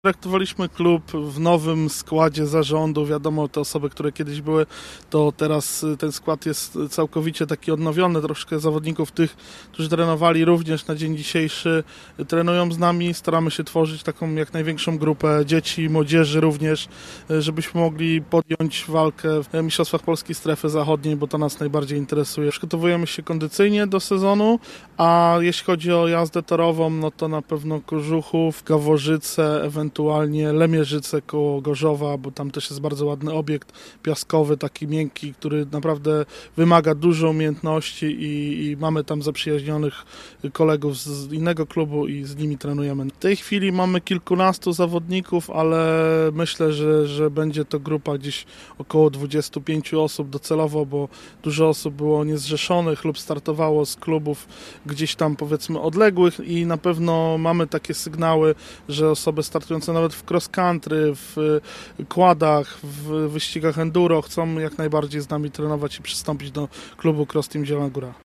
Traktowaliśmy klub w nowym składzie zarządu. Wiadomo, te osoby, które kiedyś były, to teraz ten skład jest całkowicie taki odnowiony. Troszkę zawodników tych, którzy trenowali również na dzień dzisiejszy, trenują z nami. Staramy się tworzyć taką jak największą grupę dzieci, młodzieży również, żebyśmy mogli podjąć walkę w Mistrzostwach Polski Strefy Zachodniej, bo to nas najbardziej interesuje. Przygotowujemy się kondycyjnie do sezonu, a jeśli chodzi o jazdę torową, no to na pewno Kożuchów, Gaworzyce, ewentualnie Lemierzyce koło Gorzowa, bo tam też jest bardzo ładny obiekt piaskowy, taki miękki, który naprawdę wymaga dużo umiejętności i mamy tam zaprzyjaźnionych kolegów z innego klubu i z nimi trenujemy. W tej chwili mamy kilkunastu zawodników, ale myślę, że będzie to grupa gdzieś około 25 osób docelowo, bo dużo osób było niezrzeszonych lub startowało z klubów gdzieś tam powiedzmy odległych i na pewno mamy takie sygnały, że osoby startujące nawet w cross country, w quadach, w wyścigach enduro chcą jak najbardziej z nami trenować i przystąpić do klubu Cross Team Zielona Góra.